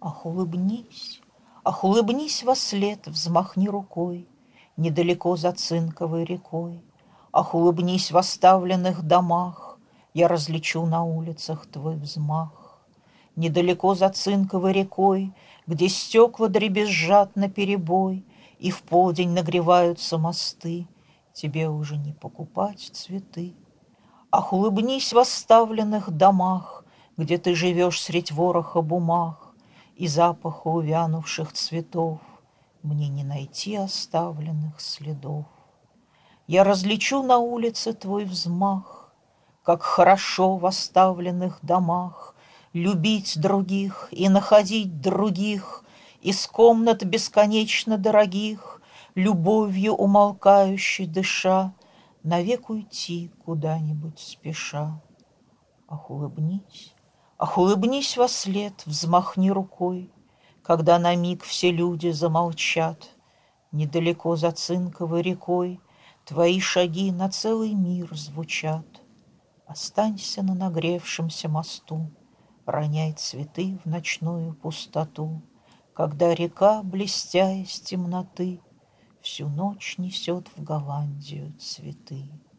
ах, улыбнись вослед, взмахни рукой, недалеко за Цинковой рекой. Ах, улыбнись в оставленных домах, я различу на улицах твой взмах. Недалеко за Цинковой рекой, где стекла дребезжат наперебой, и в полдень нагреваются мосты, тебе уже не покупать цветы. Ах, улыбнись в оставленных домах, где ты живешь средь вороха бумаг и запаха увянувших цветов, мне не найти оставленных следов. Я различу на улице твой взмах, как хорошо в оставленных домах любить других и находить других из комнат бесконечно дорогих, любовью умолкающей дыша, навек уйти куда-нибудь спеша. Ах, улыбнись вослед, взмахни рукой, когда на миг все люди замолчат. Недалеко за Цинковой рекой твои шаги на целый мир звучат. Останься на нагревшемся мосту, роняй цветы в ночную пустоту, когда река, блестя из темноты, всю ночь несет в Голландию цветы.